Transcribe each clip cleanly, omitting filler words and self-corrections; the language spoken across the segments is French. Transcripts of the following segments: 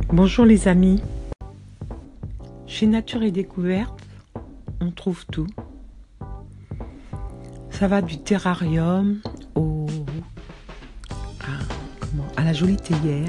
Bonjour les amis, chez Nature et Découverte, on trouve tout. Ça va du terrarium à la jolie théière.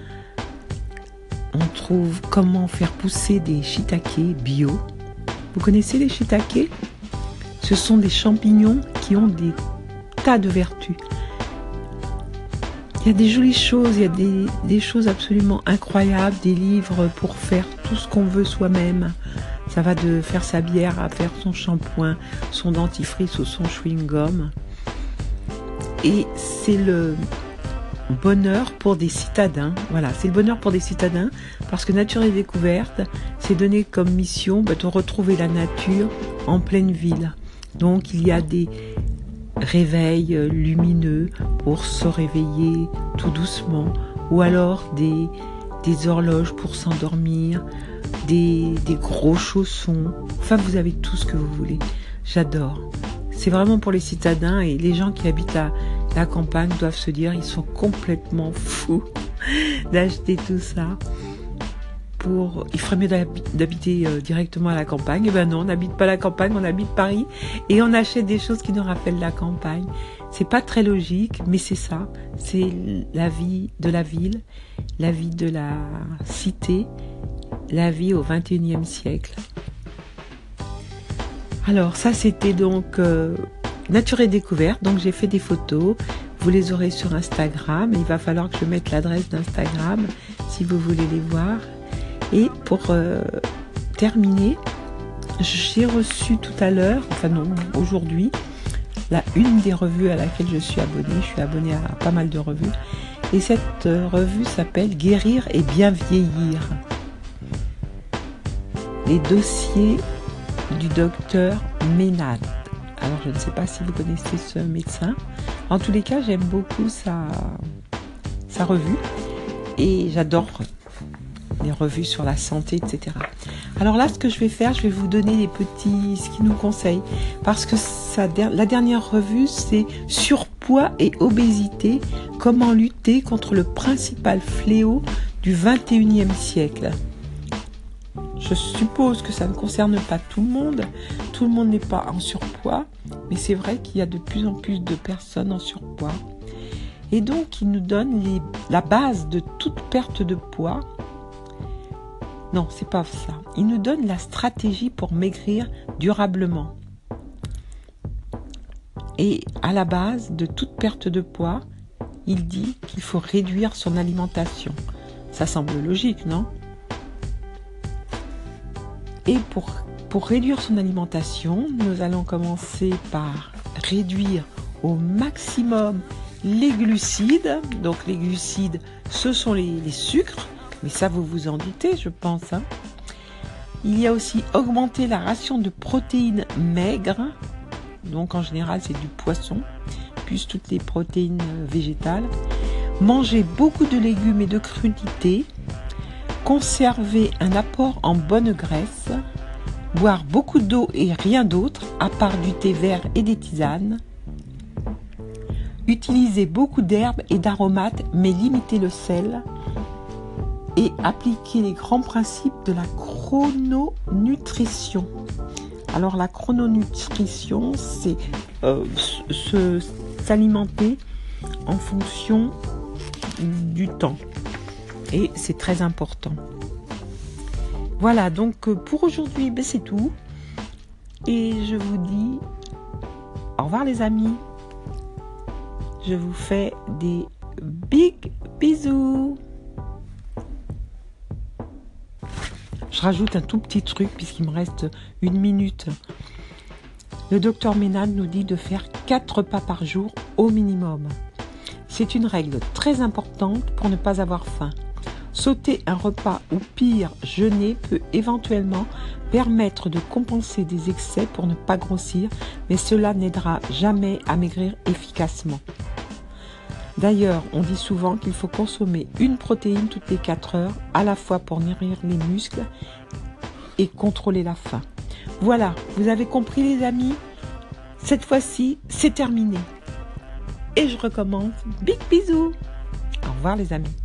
On trouve comment faire pousser des shiitakes bio. Vous connaissez les shiitakes? Ce sont des champignons qui ont des tas de vertus. Il y a des jolies choses, il y a des choses absolument incroyables, des livres pour faire tout ce qu'on veut soi-même. Ça va de faire sa bière à faire son shampoing, son dentifrice ou son chewing-gum. Et c'est le bonheur pour des citadins. Voilà, c'est le bonheur pour des citadins parce que Nature et Découverte, c'est donné comme mission de retrouver la nature en pleine ville. Donc il y a des réveils lumineux pour se réveiller tout doucement, ou alors des horloges pour s'endormir, des gros chaussons. Enfin, vous avez tout ce que vous voulez. J'adore. C'est vraiment pour les citadins, et les gens qui habitent la campagne doivent se dire ils sont complètement fous d'acheter tout ça. Il ferait mieux d'habiter directement à la campagne. Et ben non, on n'habite pas la campagne, on habite Paris et on achète des choses qui nous rappellent la campagne. C'est pas très logique, mais c'est ça. C'est la vie de la ville, la vie de la cité, la vie au XXIe siècle. Alors ça, c'était donc Nature et Découverte. Donc j'ai fait des photos. Vous les aurez sur Instagram. Il va falloir que je mette l'adresse d'Instagram si vous voulez les voir. Et pour terminer, j'ai reçu tout à l'heure, aujourd'hui, une des revues à laquelle je suis abonnée. Je suis abonnée à pas mal de revues. Et cette revue s'appelle Guérir et bien vieillir. Les dossiers du docteur Ménade. Alors je ne sais pas si vous connaissez ce médecin. En tous les cas, j'aime beaucoup sa revue. Et j'adore les revues sur la santé, etc. Alors là, ce que je vais faire, je vais vous donner ce qu'il nous conseille. Parce que la dernière revue, c'est surpoids et obésité, comment lutter contre le principal fléau du XXIe siècle. Je suppose que ça ne concerne pas tout le monde. Tout le monde n'est pas en surpoids, mais c'est vrai qu'il y a de plus en plus de personnes en surpoids. Et donc, il nous donne la base de toute perte de poids. Non, c'est pas ça. Il nous donne la stratégie pour maigrir durablement. Et à la base de toute perte de poids, il dit qu'il faut réduire son alimentation. Ça semble logique, non? Et pour réduire son alimentation, nous allons commencer par réduire au maximum les glucides. Donc les glucides, ce sont les sucres. Mais ça, vous vous en doutez, je pense. Il y a aussi augmenter la ration de protéines maigres. Donc, en général, c'est du poisson, plus toutes les protéines végétales. Manger beaucoup de légumes et de crudités. Conserver un apport en bonne graisse. Boire beaucoup d'eau et rien d'autre, à part du thé vert et des tisanes. Utiliser beaucoup d'herbes et d'aromates, mais limiter le sel. Et appliquer les grands principes de la chrononutrition. Alors la chrononutrition, c'est s'alimenter en fonction du temps. Et c'est très important. Voilà, donc pour aujourd'hui, c'est tout. Et je vous dis au revoir les amis. Je vous fais des big bisous. Je rajoute un tout petit truc puisqu'il me reste 1 minute. Le docteur Ménade nous dit de faire 4 repas par jour au minimum. C'est une règle très importante pour ne pas avoir faim. Sauter un repas ou pire, jeûner peut éventuellement permettre de compenser des excès pour ne pas grossir, mais cela n'aidera jamais à maigrir efficacement. D'ailleurs, on dit souvent qu'il faut consommer une protéine toutes les 4 heures, à la fois pour nourrir les muscles et contrôler la faim. Voilà, vous avez compris les amis? Cette fois-ci, c'est terminé. Et je recommence. Big bisous. Au revoir les amis.